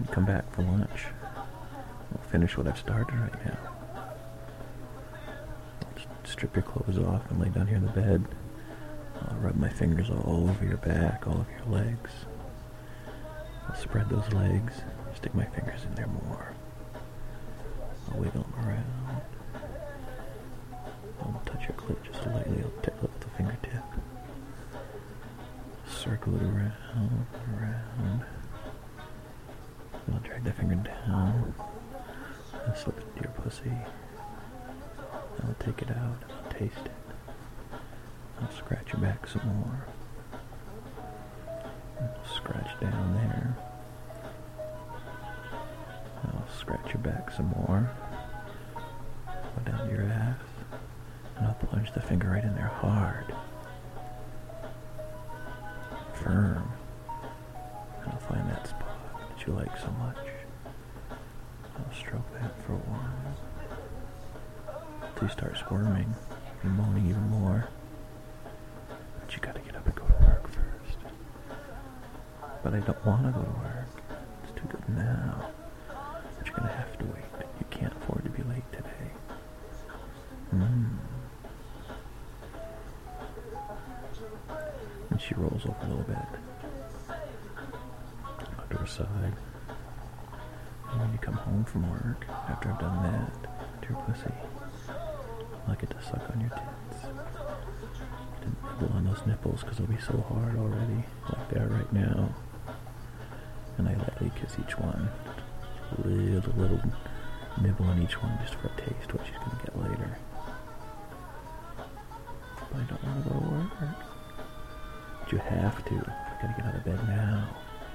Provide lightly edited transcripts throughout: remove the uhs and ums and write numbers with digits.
and come back for lunch. I'll finish what I've started right now. I'll just strip your clothes off and lay down here in the bed. I'll rub my fingers all over your back, all over your legs. I'll spread those legs, stick my fingers in there more. I'll wiggle them around. I'll touch your clit just lightly. I'll tickle it with the fingertip. Circle it around, around. I'll drag that finger down. I'll slip it into your pussy. I'll take it out. I'll taste it. I'll scratch your back some more. I'll scratch down there. I'll scratch your back some more. Go down to your ass. And I'll plunge the finger right in there hard. Firm. And I'll find that spot that you like so much. I'll stroke that for a while. Till you start squirming and moaning even more. But you gotta get up and go to work first. But I don't wanna go to work. It's too good now. But you're gonna have to wait. You can't afford to be late today. And she rolls over a little bit. Go to her side. And when you come home from work, after I've done that, to your pussy, I get to suck on your tits. To nibble on those nipples, because they'll be so hard already, like they are right now. And I lightly kiss each one. Little nibble on each one, just for a taste what she's going to get later. But I don't want to go to work. But you have to. You gotta get out of bed now.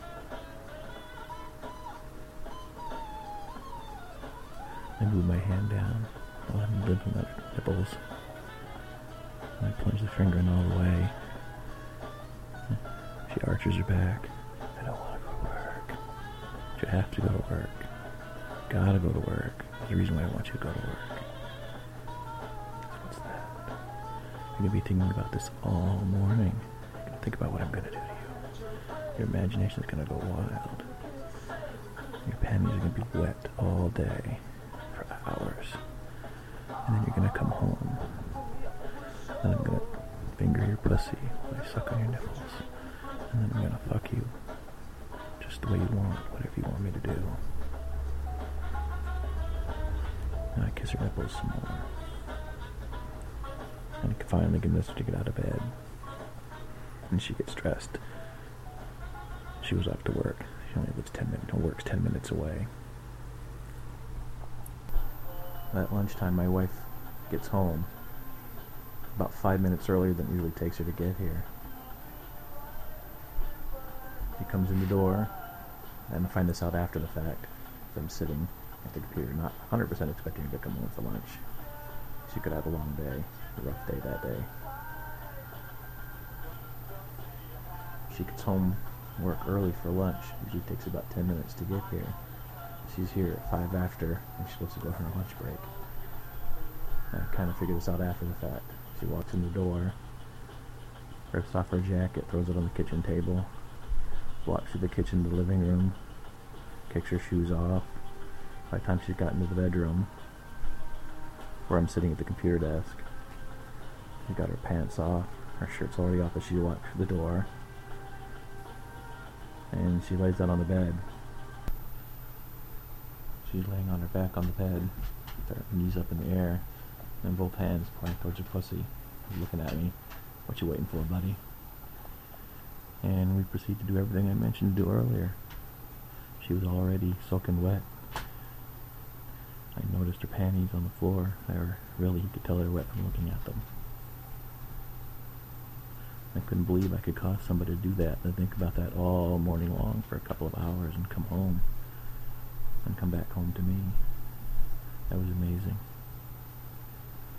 I move my hand down while I'm nibbling at her nipples. And I plunge the finger in all the way. She arches her back. I don't want to go to work. But you have to go to work. Gotta go to work. There's a reason why I want you to go to work. So what's that? You're gonna be thinking about this all morning. You're gonna think about what I'm gonna do to you. Your imagination's gonna go wild. Your panties are gonna be wet all day for hours. And then you're gonna come home. And I'm gonna finger your pussy while I suck on your nipples. And then I'm gonna fuck you just the way you want, whatever you want me to do. And I kiss her nipples some more. And I finally convince her to get out of bed. And she gets dressed. She was off to work. She only lives 10 minutes, works 10 minutes away. At lunchtime, my wife gets home about 5 minutes earlier than it usually takes her to get here. She comes in the door, and I find this out after the fact. I'm sitting at the computer, not 100% expecting her to come home for lunch. She could have a long day, a rough day that day. She gets home, work early for lunch. Usually takes about 10 minutes to get here. She's here at 5 after, and she's supposed to go for her lunch break. I kind of figured this out after the fact. She walks in the door, rips off her jacket, throws it on the kitchen table, walks through the kitchen to the living room, kicks her shoes off. By the time she's gotten to the bedroom, where I'm sitting at the computer desk, she got her pants off, her shirt's already off as she walks through the door, and she lays down on the bed. She's laying on her back on the bed, with her knees up in the air, and both hands pointing towards her pussy. She's looking at me. What you waiting for, buddy? And we proceed to do everything I mentioned to do earlier. She was already soaking wet. I noticed her panties on the floor. They were really, you could tell they were wet from looking at them. I couldn't believe I could cause somebody to do that and think about that all morning long for a couple of hours and come home and come back home to me. That was amazing.